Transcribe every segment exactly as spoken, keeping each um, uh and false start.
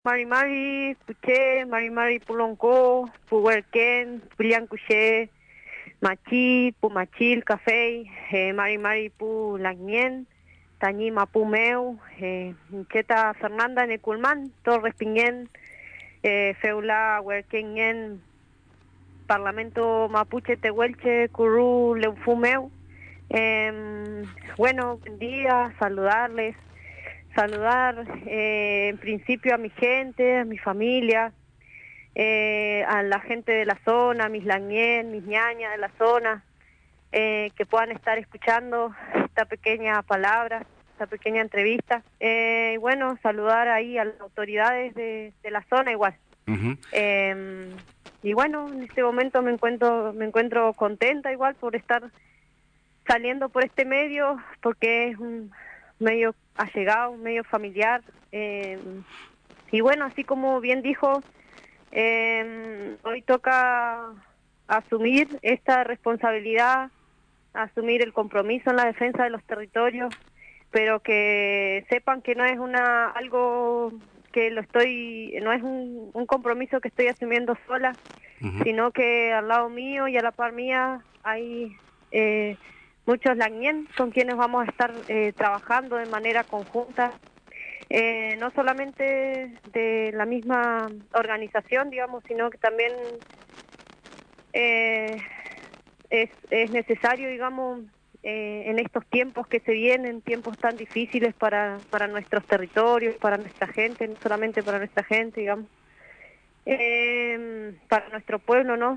Mari Mari, Puché, Mari Mari Pulonco, Puhuerquén, Pilian Cuché, Machi, Pumachil, Café, eh, Mari Mari Pu Lagnien, Tañi Mapumeu, eh, Cheta Fernanda Neculman, Torres Piñén, eh, Feula Huerquén, Parlamento Mapuche Tehuelche, Curú Leufumeu. Eh, bueno, buen día, saludarles. Saludar eh, en principio a mi gente, a mi familia, eh, a la gente de la zona, mis lañén, mis ñañas de la zona, eh, que puedan estar escuchando esta pequeña palabra, esta pequeña entrevista. Eh, y bueno, saludar ahí a las autoridades de, de la zona igual. Uh-huh. Eh, y bueno, en este momento me encuentro, me encuentro contenta igual por estar saliendo por este medio, porque es un medio allegado, un medio familiar. Eh, y bueno, así como bien dijo, eh, hoy toca asumir esta responsabilidad, asumir el compromiso en la defensa de los territorios, pero que sepan que no es una algo que lo estoy, no es un, un compromiso que estoy asumiendo sola, uh-huh. sino que al lado mío y a la par mía hay eh, muchos lañén con quienes vamos a estar eh, trabajando de manera conjunta, eh, no solamente de la misma organización, digamos, sino que también eh, es, es necesario, digamos, eh, en estos tiempos que se vienen, tiempos tan difíciles para, para nuestros territorios, para nuestra gente, no solamente para nuestra gente, digamos, eh, para nuestro pueblo, ¿no?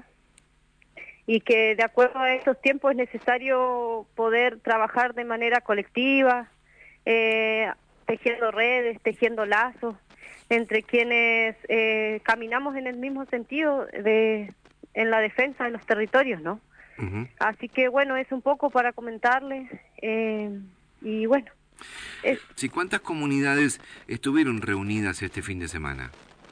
Y que de acuerdo a estos tiempos es necesario poder trabajar de manera colectiva, eh, tejiendo redes, tejiendo lazos, entre quienes eh, caminamos en el mismo sentido de en la defensa de los territorios, ¿no? Uh-huh. Así que bueno, es un poco para comentarles, eh, y bueno. Es... Sí, ¿cuántas comunidades estuvieron reunidas este fin de semana?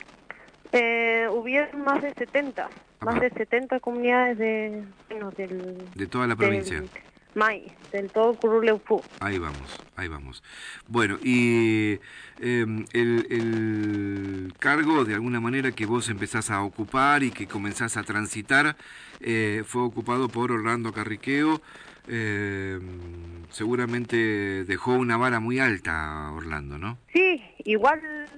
Eh, hubieron más de setenta, Ajá. más de setenta comunidades de, bueno, del... De toda la provincia. Del May, del todo Curuleupu. Ahí vamos, ahí vamos. Bueno, y eh, el, el cargo, de alguna manera, que vos empezás a ocupar y que comenzás a transitar, eh, fue ocupado por Orlando Carriqueo. Eh, seguramente dejó una vara muy alta, Orlando, ¿no? Sí, igual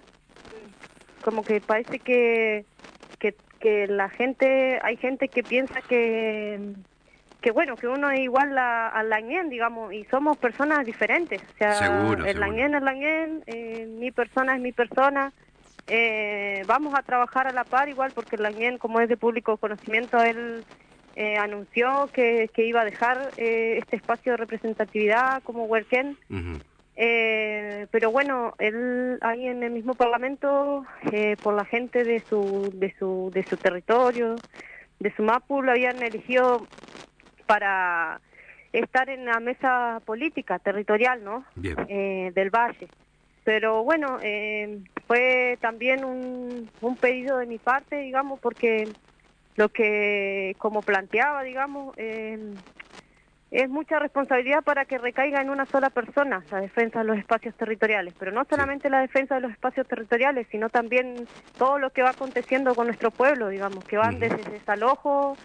como que parece que, que, que la gente, hay gente que piensa que... que bueno, que uno es igual a, a Lañén, digamos, y somos personas diferentes. O sea, seguro, el Lañén es Lañén, eh, mi persona es mi persona. Eh, vamos a trabajar a la par igual, porque el Lañén, como es de público conocimiento, él eh, anunció que, que iba a dejar eh, este espacio de representatividad como Huerquén. Uh-huh. Eh, pero bueno, él ahí en el mismo parlamento, eh, por la gente de su, de su, de su territorio, de su Mapu, lo habían elegido para estar en la mesa política territorial, ¿no? Eh, del Valle. Pero bueno, eh, fue también un, un pedido de mi parte, digamos, porque lo que, como planteaba, digamos, eh, es mucha responsabilidad para que recaiga en una sola persona la defensa de los espacios territoriales, pero no solamente sí. la defensa de los espacios territoriales, sino también todo lo que va aconteciendo con nuestro pueblo, digamos, que van uh-huh. desde desalojo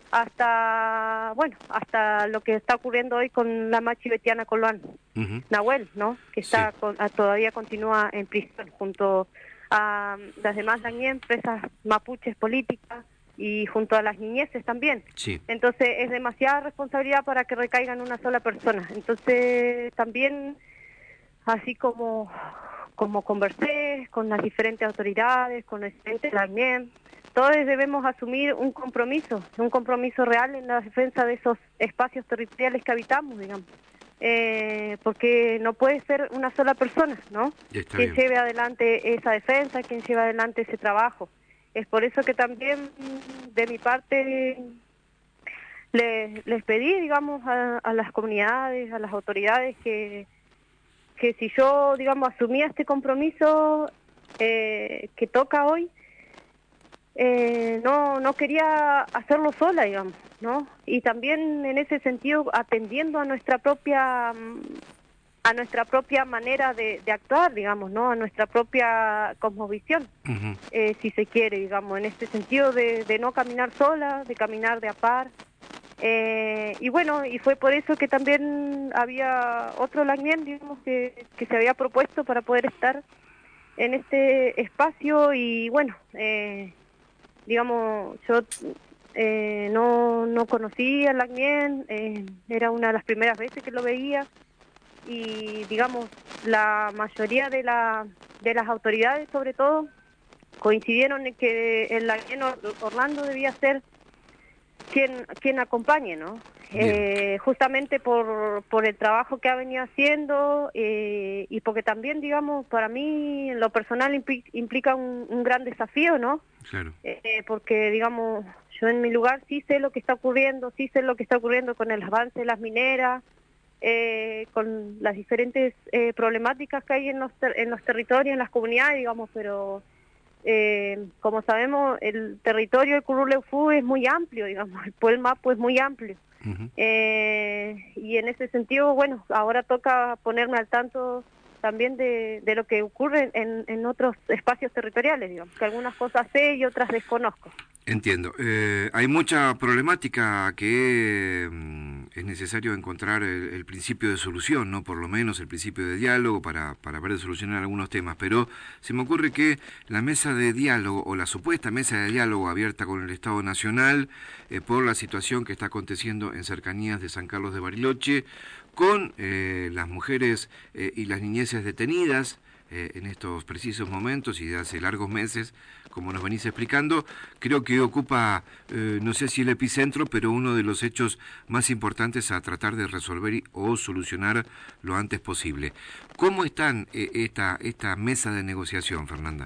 hasta, bueno, hasta lo que está ocurriendo hoy con la machi Betiana Coloán, uh-huh. Nahuel, ¿no? Que está sí. con, a, todavía continúa en prisión junto a las demás lañén, presas mapuches políticas y junto a las niñeces también. Sí. Entonces es demasiada responsabilidad para que recaiga en una sola persona. Entonces también, así como, como conversé con las diferentes autoridades, con el presidente de lañén, todos debemos asumir un compromiso, un compromiso real en la defensa de esos espacios territoriales que habitamos, digamos. Eh, porque no puede ser una sola persona, ¿no? Quien lleve adelante esa defensa, quien lleve adelante ese trabajo. Es por eso que también, de mi parte, les, les pedí, digamos, a, a las comunidades, a las autoridades, que, que si yo, digamos, asumía este compromiso eh, que toca hoy, Eh, no no quería hacerlo sola, digamos, ¿no? Y también en ese sentido atendiendo a nuestra propia a nuestra propia manera de, de actuar, digamos, ¿no? A nuestra propia cosmovisión, uh-huh. eh, si se quiere, digamos, en este sentido de, de no caminar sola, de caminar de a par. Eh, y bueno, y fue por eso que también había otro Lagnien, digamos, que, que se había propuesto para poder estar en este espacio y bueno, eh, digamos, yo eh, no, no conocía al Lagnien, eh, era una de las primeras veces que lo veía. Y digamos la mayoría de la de las autoridades sobre todo coincidieron en que el Lagnien Orlando debía ser quien quien acompañe, ¿no? Eh, justamente por por el trabajo que ha venido haciendo eh, y porque también, digamos, para mí en lo personal impl- implica un, un gran desafío, ¿no? Claro. Eh, porque digamos yo en mi lugar sí sé lo que está ocurriendo, sí sé lo que está ocurriendo con el avance de las mineras. Eh, con las diferentes eh, problemáticas que hay en los, ter en los territorios, en las comunidades, digamos, pero eh, como sabemos, el territorio de Curruleufú es muy amplio, digamos, el Pueblo Mapo es muy amplio. Uh-huh. eh, y en ese sentido, bueno, ahora toca ponerme al tanto también de, de lo que ocurre en, en otros espacios territoriales, digamos, que algunas cosas sé y otras desconozco. Entiendo. Eh, hay mucha problemática que eh, es necesario encontrar el, el principio de solución, ¿no? Por lo menos el principio de diálogo para, para ver de solucionar algunos temas. Pero se me ocurre que la mesa de diálogo o la supuesta mesa de diálogo abierta con el Estado Nacional eh, por la situación que está aconteciendo en cercanías de San Carlos de Bariloche con eh, las mujeres eh, y las niñeces detenidas eh, en estos precisos momentos y de hace largos meses, como nos venís explicando, creo que ocupa, eh, no sé si el epicentro, pero uno de los hechos más importantes a tratar de resolver y, o solucionar lo antes posible. ¿Cómo están eh, esta, esta mesa de negociación, Fernanda?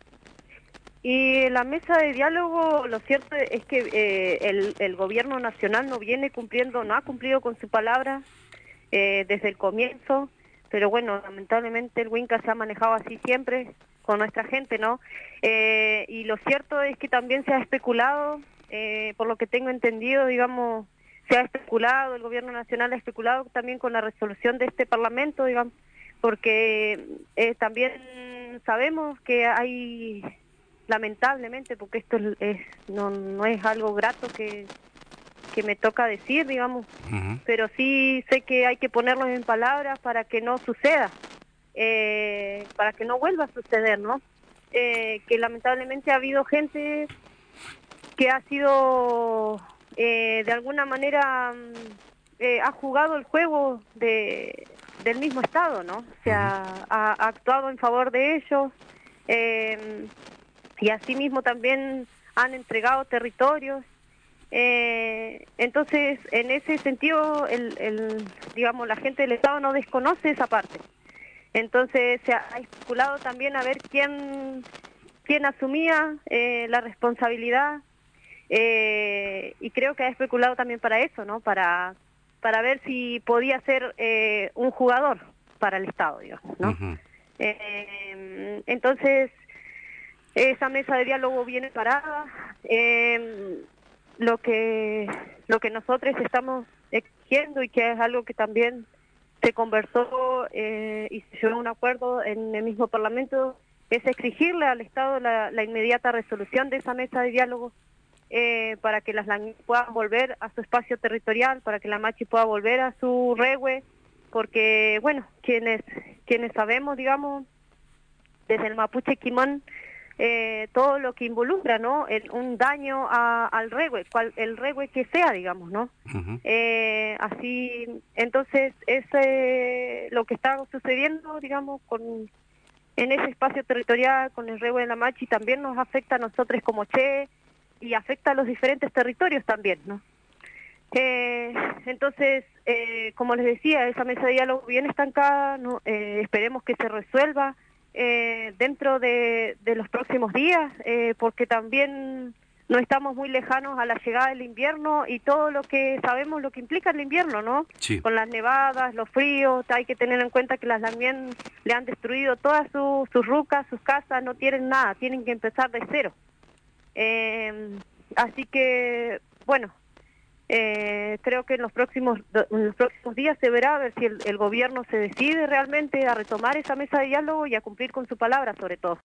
Y la mesa de diálogo, lo cierto es que eh, el, el gobierno nacional no viene cumpliendo, no ha cumplido con su palabra eh, desde el comienzo, pero bueno, lamentablemente el Winca se ha manejado así siempre con nuestra gente, ¿no? Eh, y lo cierto es que también se ha especulado, eh, por lo que tengo entendido, digamos, se ha especulado, el gobierno nacional ha especulado también con la resolución de este Parlamento, digamos, porque eh, también sabemos que hay, lamentablemente, porque esto es, es no, no es algo grato que, que me toca decir, digamos, uh-huh. pero sí sé que hay que ponerlos en palabras para que no suceda. Eh, para que no vuelva a suceder, ¿no? Eh, que lamentablemente ha habido gente que ha sido, eh, de alguna manera, eh, ha jugado el juego de, del mismo Estado, ¿no? O sea, uh-huh. ha, ha actuado en favor de ellos eh, y asimismo también han entregado territorios. Eh, entonces, en ese sentido, el, el, digamos, la gente del Estado no desconoce esa parte. Entonces se ha especulado también a ver quién quién asumía eh, la responsabilidad eh, y creo que ha especulado también para eso, ¿no? Para para ver si podía ser eh, un jugador para el Estado, digamos, ¿no? Uh-huh. eh, entonces esa mesa de diálogo viene parada. Eh, lo que lo que nosotros estamos exigiendo y que es algo que también se conversó eh, y se llegó a un acuerdo en el mismo Parlamento, es exigirle al Estado la, la inmediata resolución de esa mesa de diálogo eh, para que las Lagnien puedan volver a su espacio territorial, para que la Machi pueda volver a su regue, porque, bueno, quienes quienes sabemos, digamos, desde el Mapuche Quimón, eh, todo lo que involucra, ¿no? El, un daño a, al regue, cual, el regue que sea, digamos, ¿no? Uh-huh. Eh, así, entonces, es eh, lo que está sucediendo, digamos, con en ese espacio territorial, con el regue de la Machi, también nos afecta a nosotros como Che, y afecta a los diferentes territorios también, ¿no? Eh, entonces, eh, como les decía, esa mesa de diálogo viene estancada, ¿no? eh, esperemos que se resuelva Eh, dentro de, de los próximos días, eh, porque también no estamos muy lejanos a la llegada del invierno y todo lo que sabemos lo que implica el invierno, ¿no? Sí. Con las nevadas, los fríos, hay que tener en cuenta que las Lagnien le han destruido todas su, sus rucas, sus casas, no tienen nada, tienen que empezar de cero. Eh, así que, bueno, Eh, creo que en los próximos en los próximos días se verá a ver si el, el gobierno se decide realmente a retomar esa mesa de diálogo y a cumplir con su palabra sobre todo.